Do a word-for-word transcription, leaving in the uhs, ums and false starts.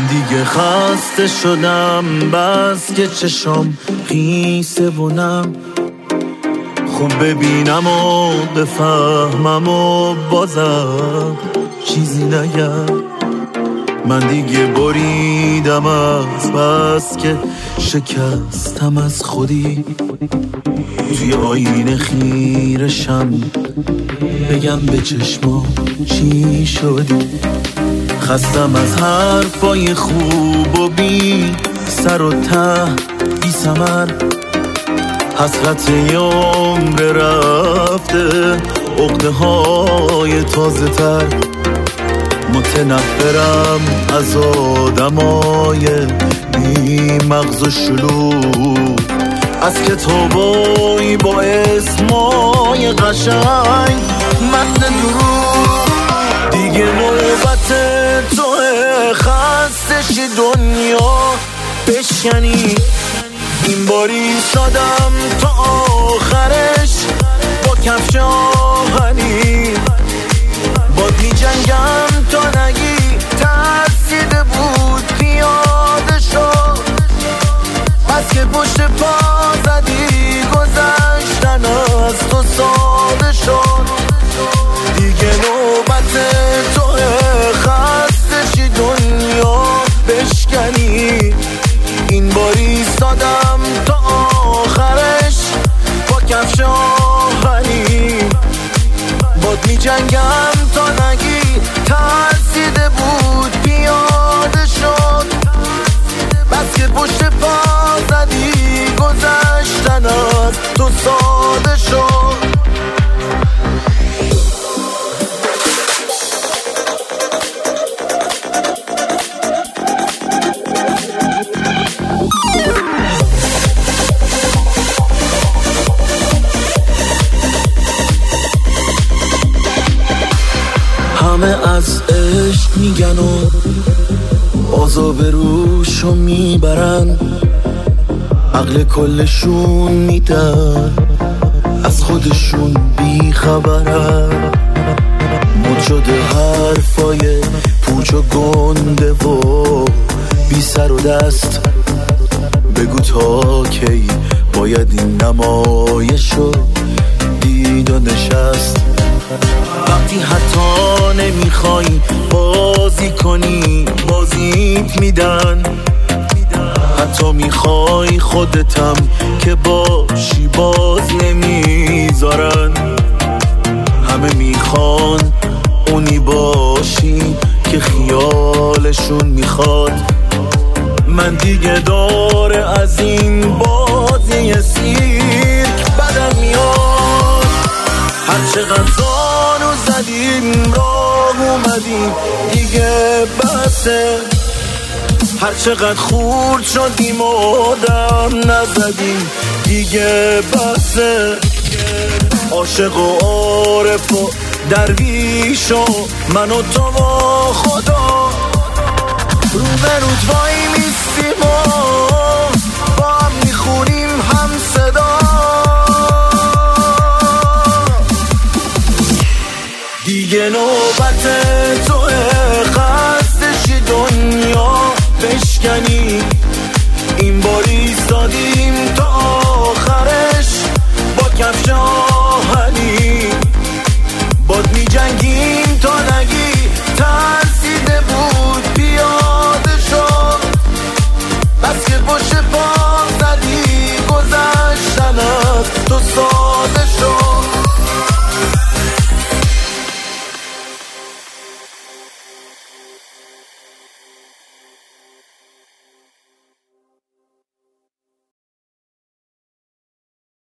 من دیگه خسته شدم، بس که چشم خیسه بونم، خوب ببینم و بفهمم و بازم چیزی نگم. من دیگه بریدم از بس که شکستم از خودی، توی آینه خیرشم بگم به چشما چی شدی. خستم از حرفای خوب و بی سر و ته بی ثمر، حسرت یه عمر رفته، عقده های تازه تر. متنفرم از آدمای بی مغز و شلوغ، از کتابایی با اسمای قشنگ متن دروغ. دیگه نوبت توه خسته شی دنیا بشکنی، این باری سادم تا آخرش با کفش آهنی. باد می جنگم تا نگی ترسیده بود پیاده شد، بس که پشت پا زدی گذشتن از تو ساده شد. دیگه نوبت توه خسته شی دنیا بشکنی، این باری سادم تا آخرش با کفش آهنی. باد می جنگم تا نگی ترسیده بود پیاده شد، بس که پشت پا زدی گذشتن از تو ساده شد. همه از عشق میگن و عذاب روشو میبرن، عقل کلشون میدن از خودشون بیخبرن. مد شده حرفای پوچ و گنده و بی سر و دست، بگو تا کی باید این نمایشو دید و نشست. وقتی حتی نمیخوای بازی کنی بازیت میدن، حتی میخوای خودتم که باشی باز نمیذارن. همه میخوان اونی باشی که خیالشون میخواد. من دیگه داره از این بازی سیرک بدم میاد. هر چقدر زانو زدیم راه اومدیم دیگه بسه، هر چقدر خورد شدیم و دم نزدیم دیگه بسه. عاشق و عارف و درویش و من و تو و خدا رو به رود وای میستیم و با هم میخونیم هم صدا. دیگه نوبت توه خسته شی دنیا بشکنی، این باری ایستادی